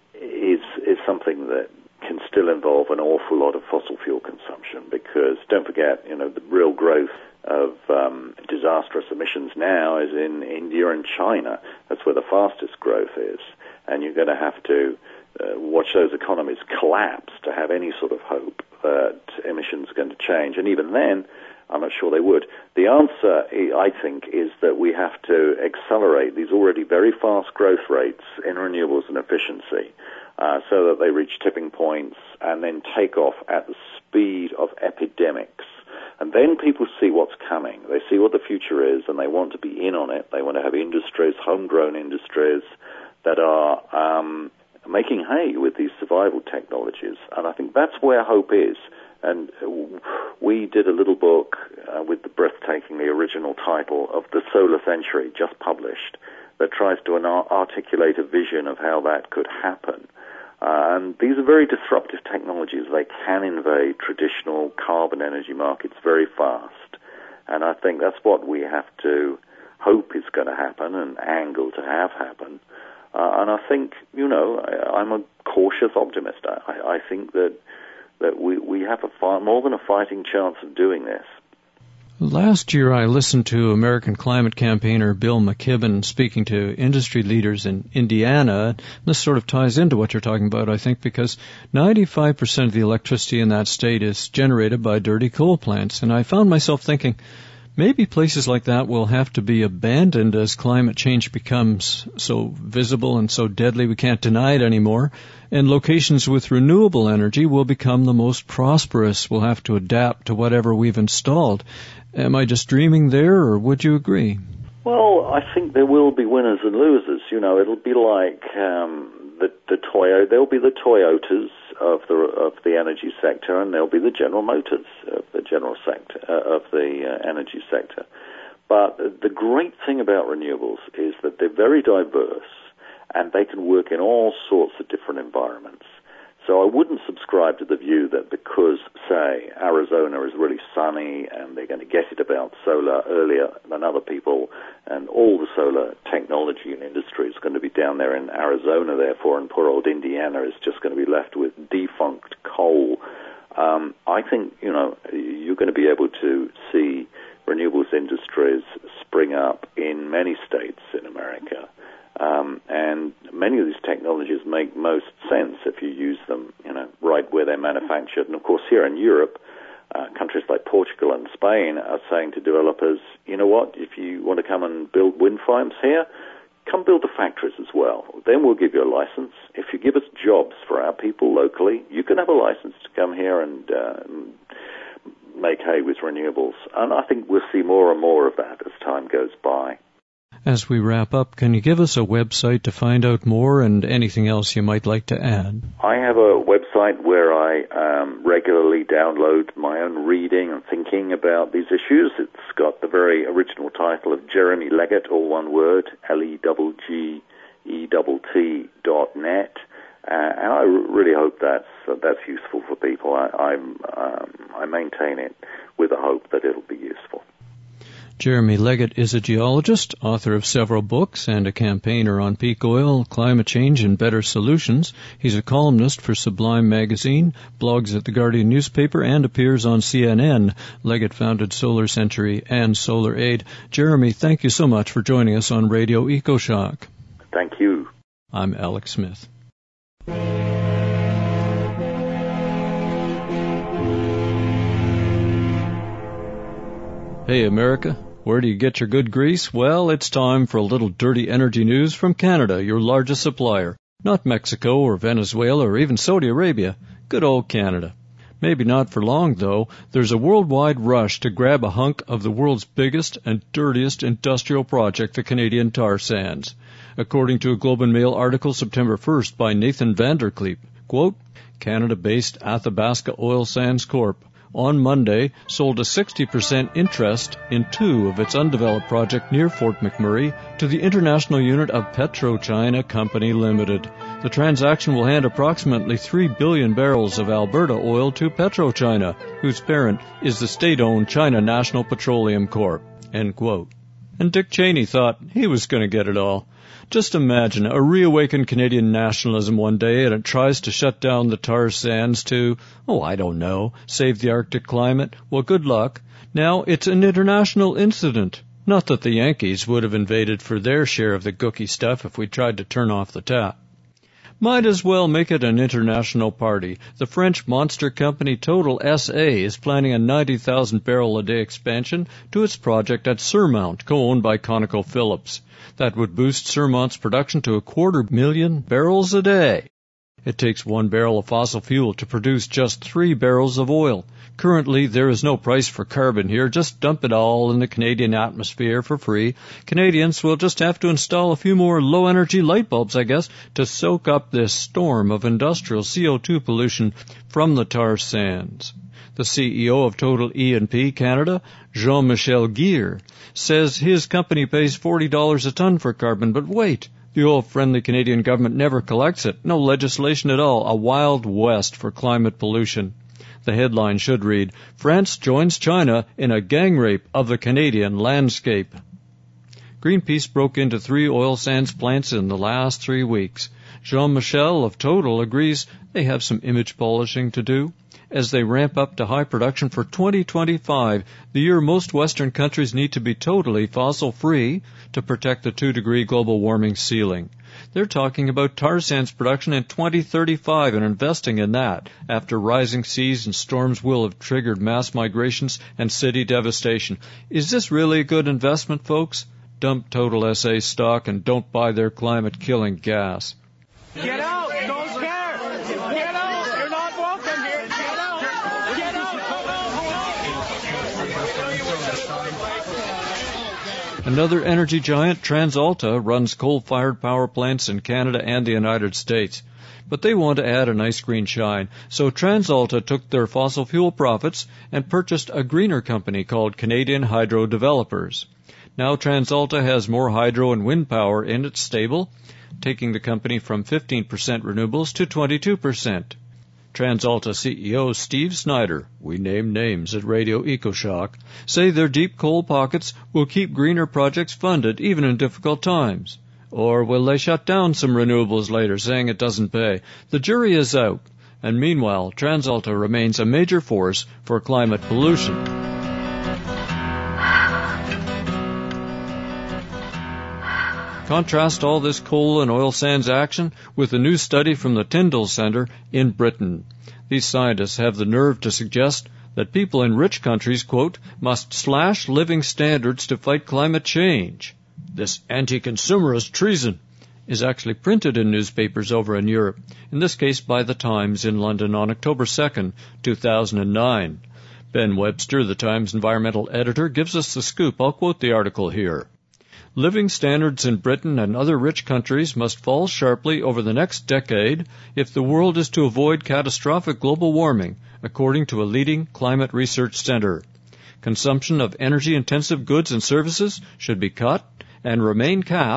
is is something that can still involve an awful lot of fossil fuel consumption, because don't forget, you know, the real growth of um, disastrous emissions now is in India and China. That's where the fastest growth is, and you're going to have to uh, watch those economies collapse to have any sort of hope that emissions are going to change. And even then, I'm not sure they would. The answer, I think, is that we have to accelerate these already very fast growth rates in renewables and efficiency uh, so that they reach tipping points and then take off at the speed of epidemics. And then people see what's coming. They see what the future is, and they want to be in on it. They want to have industries, homegrown industries, that are um, making hay with these survival technologies. And I think that's where hope is. And we did a little book uh, with the breathtakingly original title of The Solar Century, just published, that tries to articulate a vision of how that could happen. Uh, and these are very disruptive technologies. They can invade traditional carbon energy markets very fast. And I think that's what we have to hope is going to happen and angle to have happen. Uh, and I think, you know, I, I'm a cautious optimist. I, I think that that we, we have a far, more than a fighting chance of doing this. Last year I listened to American climate campaigner Bill McKibben speaking to industry leaders in Indiana. This sort of ties into what you're talking about, I think, because ninety-five percent of the electricity in that state is generated by dirty coal plants. And I found myself thinking, maybe places like that will have to be abandoned as climate change becomes so visible and so deadly we can't deny it anymore. And locations with renewable energy will become the most prosperous. We'll have to adapt to whatever we've installed. Am I just dreaming there, or would you agree? Well, I think there will be winners and losers. You know, it'll be like um, the the Toyota. There'll be the Toyotas of the of the energy sector, and there'll be the General Motors of the general sector uh, of the uh, energy sector. But the great thing about renewables is that they're very diverse, and they can work in all sorts of different environments. So I wouldn't subscribe to the view that because, say, Arizona is really sunny and they're going to get it about solar earlier than other people, and all the solar technology and industry is going to be down there in Arizona, therefore, and poor old Indiana is just going to be left with defunct coal. Um, I think, you know, you're going to be able to see renewables industries spring up in many states in America. Um, and many of these technologies make most sense if you use them, you know, right where they're manufactured. And of course, here in Europe, uh, countries like Portugal and Spain are saying to developers, you know what, if you want to come and build wind farms here, come build the factories as well. Then we'll give you a license. If you give us jobs for our people locally, you can have a license to come here and uh, make hay with renewables. And I think we'll see more and more of that as time goes by. As we wrap up, can you give us a website to find out more and anything else you might like to add? I have a website where I um, regularly download my own reading and thinking about these issues. It's got the very original title of Jeremy Leggett, all one word, L E G G E T T dot net. Uh, and I really hope that's uh, that's useful for people. I, I'm, um, I maintain it with a hope that it'll be useful. Jeremy Leggett is a geologist, author of several books, and a campaigner on peak oil, climate change, and better solutions. He's a columnist for Sublime Magazine, blogs at the Guardian newspaper, and appears on C N N. Leggett founded Solar Century and Solar Aid. Jeremy, thank you so much for joining us on Radio EcoShock. Thank you. I'm Alex Smith. Hey, America. Where do you get your good grease? Well, it's time for a little dirty energy news from Canada, your largest supplier. Not Mexico or Venezuela or even Saudi Arabia. Good old Canada. Maybe not for long, though. There's a worldwide rush to grab a hunk of the world's biggest and dirtiest industrial project, the Canadian tar sands. According to a Globe and Mail article September first by Nathan Vanderkleep, quote, Canada-based Athabasca Oil Sands Corp on Monday sold a sixty percent interest in two of its undeveloped projects near Fort McMurray to the international unit of PetroChina Company Limited. The transaction will hand approximately three billion barrels of Alberta oil to PetroChina, whose parent is the state-owned China National Petroleum Corp. End quote. And Dick Cheney thought he was going to get it all. Just imagine a reawakened Canadian nationalism one day and it tries to shut down the tar sands to, oh, I don't know, save the Arctic climate. Well, good luck. Now it's an international incident. Not that the Yankees would have invaded for their share of the gooky stuff if we tried to turn off the tap. Might as well make it an international party. The French monster company Total S A is planning a ninety thousand barrel a day expansion to its project at Surmont, co-owned by ConocoPhillips. That would boost Surmont's production to a quarter million barrels a day. It takes one barrel of fossil fuel to produce just three barrels of oil. Currently, there is no price for carbon here. Just dump it all in the Canadian atmosphere for free. Canadians will just have to install a few more low-energy light bulbs, I guess, to soak up this storm of industrial C O two pollution from the tar sands. The C E O of Total E and P Canada, Jean-Michel Guire, says his company pays forty dollars a ton for carbon, but wait, the oil-friendly Canadian government never collects it. No legislation at all. A wild west for climate pollution. The headline should read, France joins China in a gang rape of the Canadian landscape. Greenpeace broke into three oil sands plants in the last three weeks. Jean-Michel of Total agrees they have some image polishing to do. As they ramp up to high production for twenty twenty-five, the year most Western countries need to be totally fossil-free to protect the two-degree global warming ceiling. They're talking about tar sands production in twenty thirty-five and investing in that after rising seas and storms will have triggered mass migrations and city devastation. Is this really a good investment, folks? Dump Total S A stock and don't buy their climate-killing gas. Get out! Don't care! Get out! You're not welcome here! Get out! Get out! Another energy giant, TransAlta, runs coal-fired power plants in Canada and the United States. But they want to add a nice green shine, so TransAlta took their fossil fuel profits and purchased a greener company called Canadian Hydro Developers. Now TransAlta has more hydro and wind power in its stable, taking the company from fifteen percent renewables to twenty-two percent. TransAlta C E O Steve Snyder, we name names at Radio EcoShock, say their deep coal pockets will keep greener projects funded even in difficult times. Or will they shut down some renewables later, saying it doesn't pay? The jury is out. And meanwhile, TransAlta remains a major force for climate pollution. Contrast all this coal and oil sands action with a new study from the Tyndall Centre in Britain. These scientists have the nerve to suggest that people in rich countries, quote, must slash living standards to fight climate change. This anti-consumerist treason is actually printed in newspapers over in Europe, in this case by The Times in London on October second, two thousand nine. Ben Webster, the Times environmental editor, gives us the scoop. I'll quote the article here. Living standards in Britain and other rich countries must fall sharply over the next decade if the world is to avoid catastrophic global warming, according to a leading climate research center. Consumption of energy-intensive goods and services should be cut and remain capped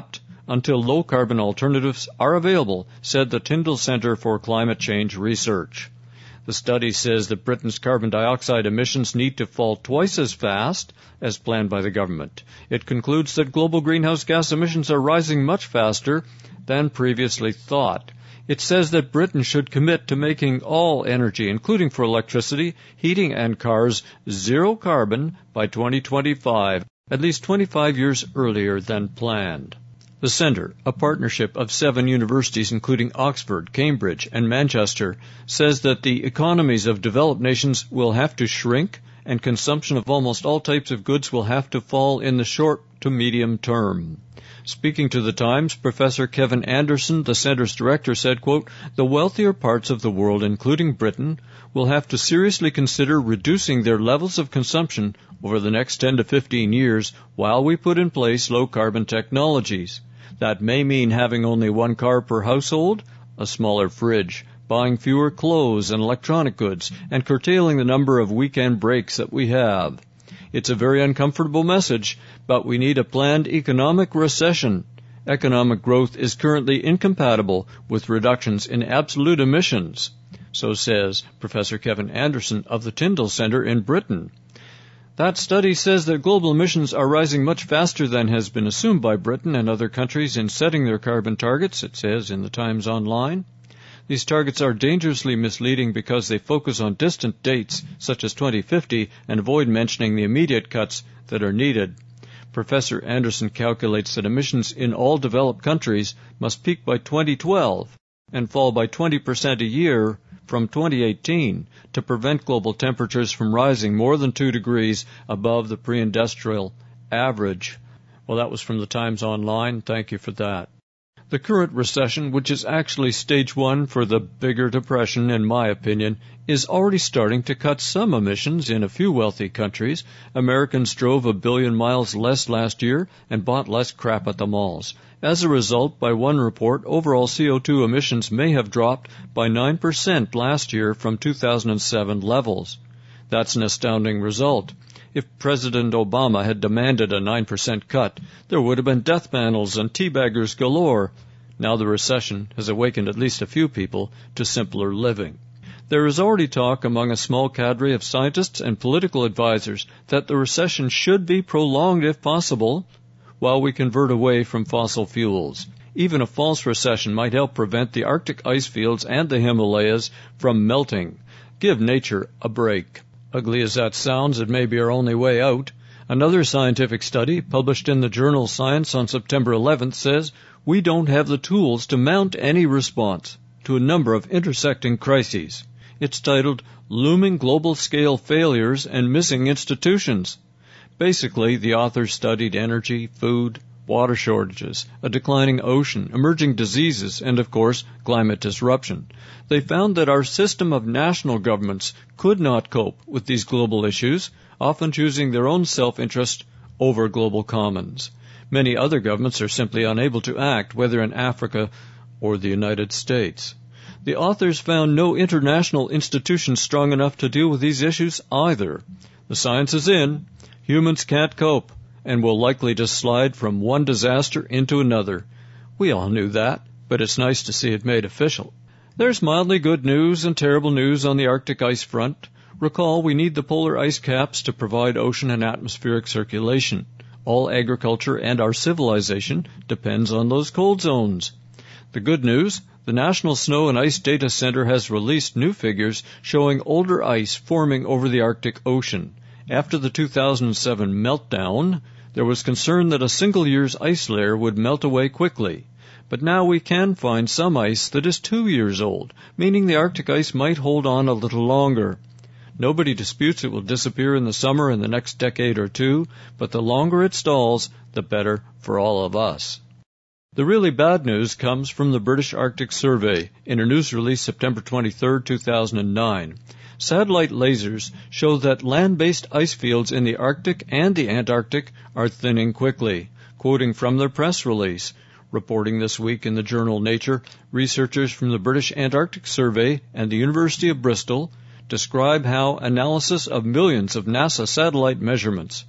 until low-carbon alternatives are available, said the Tyndall Centre for Climate Change Research. The study says that Britain's carbon dioxide emissions need to fall twice as fast as planned by the government. It concludes that global greenhouse gas emissions are rising much faster than previously thought. It says that Britain should commit to making all energy, including for electricity, heating, and cars, zero carbon by twenty twenty-five, at least twenty-five years earlier than planned. The Centre, a partnership of seven universities including Oxford, Cambridge, and Manchester, says that the economies of developed nations will have to shrink and consumption of almost all types of goods will have to fall in the short to medium term. Speaking to the Times, Professor Kevin Anderson, the Centre's director, said, quote, "The wealthier parts of the world, including Britain, will have to seriously consider reducing their levels of consumption over the next ten to fifteen years while we put in place low-carbon technologies. That may mean having only one car per household, a smaller fridge, buying fewer clothes and electronic goods, and curtailing the number of weekend breaks that we have. It's a very uncomfortable message, but we need a planned economic recession. Economic growth is currently incompatible with reductions in absolute emissions," so says Professor Kevin Anderson of the Tyndall Centre in Britain. That study says that global emissions are rising much faster than has been assumed by Britain and other countries in setting their carbon targets, it says in the Times Online. These targets are dangerously misleading because they focus on distant dates, such as twenty fifty, and avoid mentioning the immediate cuts that are needed. Professor Anderson calculates that emissions in all developed countries must peak by twenty twelve and fall by twenty percent a year from twenty eighteen to prevent global temperatures from rising more than two degrees above the pre-industrial average. Well, that was from the Times Online. Thank you for that. The current recession, which is actually stage one for the bigger depression, in my opinion, is already starting to cut some emissions in a few wealthy countries. Americans drove a billion miles less last year and bought less crap at the malls. As a result, by one report, overall C O two emissions may have dropped by nine percent last year from two thousand seven levels. That's an astounding result. If President Obama had demanded a nine percent cut, there would have been death panels and teabaggers galore. Now the recession has awakened at least a few people to simpler living. There is already talk among a small cadre of scientists and political advisers that the recession should be prolonged if possible, while we convert away from fossil fuels. Even a false recession might help prevent the Arctic ice fields and the Himalayas from melting. Give nature a break. Ugly as that sounds, it may be our only way out. Another scientific study, published in the journal Science on September eleventh, says we don't have the tools to mount any response to a number of intersecting crises. It's titled Looming Global Scale Failures and Missing Institutions. Basically, the authors studied energy, food, water shortages, a declining ocean, emerging diseases, and, of course, climate disruption. They found that our system of national governments could not cope with these global issues, often choosing their own self-interest over global commons. Many other governments are simply unable to act, whether in Africa or the United States. The authors found no international institution strong enough to deal with these issues either. The science is in. Humans can't cope and will likely just slide from one disaster into another. We all knew that, but it's nice to see it made official. There's mildly good news and terrible news on the Arctic ice front. Recall, we need the polar ice caps to provide ocean and atmospheric circulation. All agriculture and our civilization depends on those cold zones. The good news, the National Snow and Ice Data Center has released new figures showing older ice forming over the Arctic Ocean. After the two thousand seven meltdown, there was concern that a single year's ice layer would melt away quickly. But now we can find some ice that is two years old, meaning the Arctic ice might hold on a little longer. Nobody disputes it will disappear in the summer in the next decade or two, but the longer it stalls, the better for all of us. The really bad news comes from the British Arctic Survey in a news release September twenty-third, two thousand nine. Satellite lasers show that land-based ice fields in the Arctic and the Antarctic are thinning quickly. Quoting from their press release, reporting this week in the journal Nature, researchers from the British Antarctic Survey and the University of Bristol describe how analysis of millions of NASA satellite measurements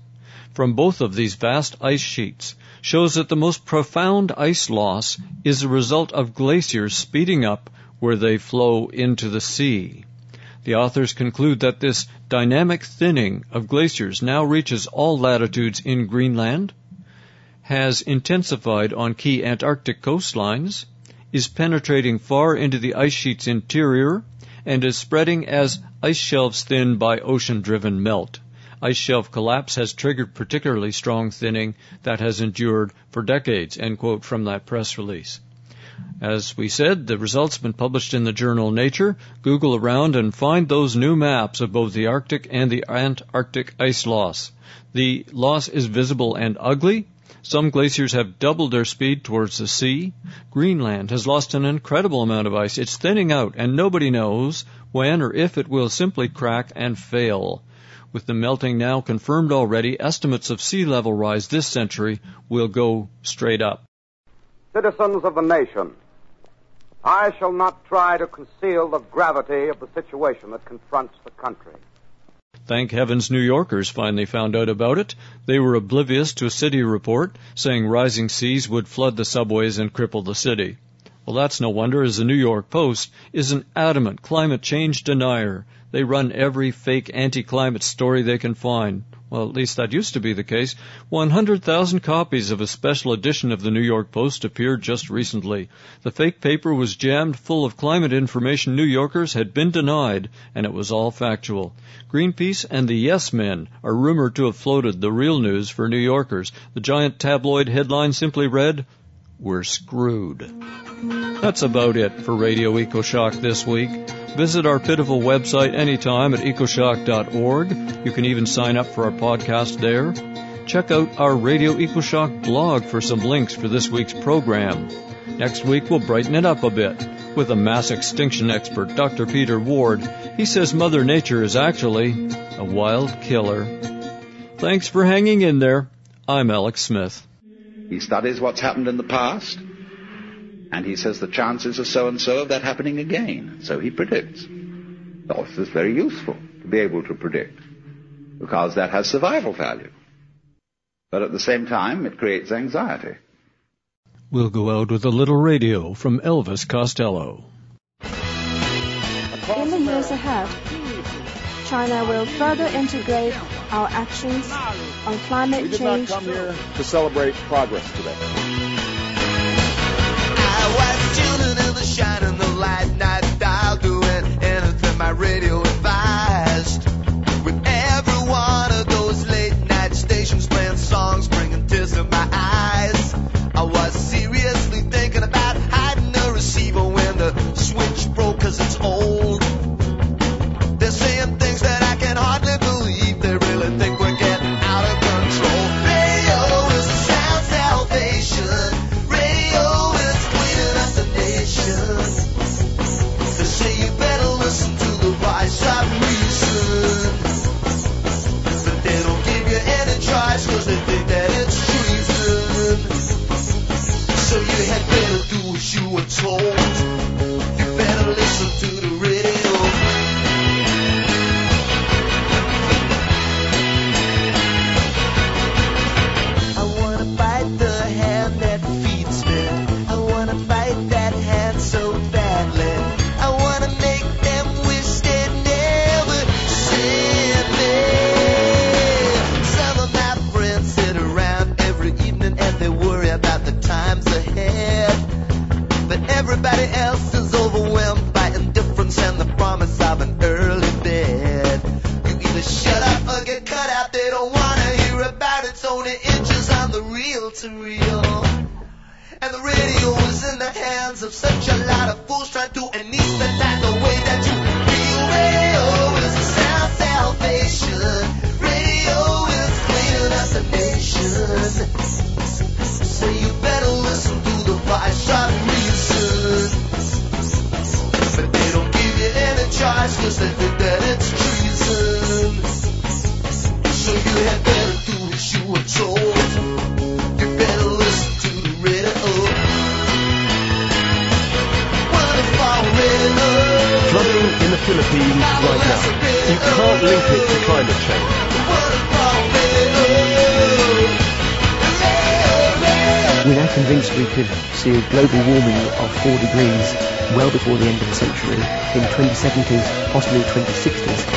from both of these vast ice sheets shows that the most profound ice loss is a result of glaciers speeding up where they flow into the sea. The authors conclude that this dynamic thinning of glaciers now reaches all latitudes in Greenland, has intensified on key Antarctic coastlines, is penetrating far into the ice sheet's interior, and is spreading as ice shelves thin by ocean-driven melt. Ice shelf collapse has triggered particularly strong thinning that has endured for decades, end quote from that press release. As we said, the results have been published in the journal Nature. Google around and find those new maps of both the Arctic and the Antarctic ice loss. The loss is visible and ugly. Some glaciers have doubled their speed towards the sea. Greenland has lost an incredible amount of ice. It's thinning out, and nobody knows when or if it will simply crack and fail. With the melting now confirmed already, estimates of sea level rise this century will go straight up. Citizens of the nation, I shall not try to conceal the gravity of the situation that confronts the country. Thank heavens New Yorkers finally found out about it. They were oblivious to a city report saying rising seas would flood the subways and cripple the city. Well, that's no wonder, as the New York Post is an adamant climate change denier. They run every fake anti-climate story they can find. Well, at least that used to be the case. one hundred thousand copies of a special edition of the New York Post appeared just recently. The fake paper was jammed full of climate information New Yorkers had been denied, and it was all factual. Greenpeace and the Yes Men are rumored to have floated the real news for New Yorkers. The giant tabloid headline simply read, "We're screwed." That's about it for Radio EcoShock this week. Visit our pitiful website anytime at ecoshock dot org. You can even sign up for our podcast there. Check out our Radio EcoShock blog for some links for this week's program. Next week we'll brighten it up a bit with a mass extinction expert, Doctor Peter Ward. He says Mother Nature is actually a wild killer. Thanks for hanging in there. I'm Alex Smith. He studies what's happened in the past, and he says the chances are so-and-so of that happening again. So he predicts. Oh, this is very useful to be able to predict, because that has survival value. But at the same time, it creates anxiety. We'll go out with a little radio from Elvis Costello. In the years ahead, China will further integrate our actions on climate we did change. not come here to celebrate progress today. I was tuning in the shining the light night dial, doing anything my radio advised. With every one of those late night stations playing songs, bringing tears to my eyes. I was seriously thinking about hiding the receiver when the switch broke, 'cause it's old. They're saying things that I can hardly believe. They really think we're getting out of control. Radio is the sound salvation. Radio is cleaning up the nation. They say you better listen to the voice of reason. But they don't give you any choice, 'cause they think that it's treason. So you had better do as you were told. You better listen to the radio. I wanna bite the hand that feeds me. I wanna bite that hand so badly. I wanna make them wish they'd never seen me. Some of my friends sit around every evening and they worry about the times ahead. But everybody else is overwhelmed by indifference and the promise of an early bed. You either shut up or get cut out. They don't wanna hear about it. It's only inches on the reel to reel. And the radio is in the hands of such a lot of fools trying to anesthetize the way that you feel. Radio is a sound salvation. Radio is cleaning up the nation. So you better listen to the voice of reason. But they don't give you any choice, 'cause they think that it's treason. So you had better do as you were told. You better listen to the radio. Wonderful radio. Flooding in the Philippines right now. You can't link it to climate change. Wonderful radio. We're now convinced we could see a global warming of four degrees well before the end of the century, in twenty seventies, possibly twenty sixties.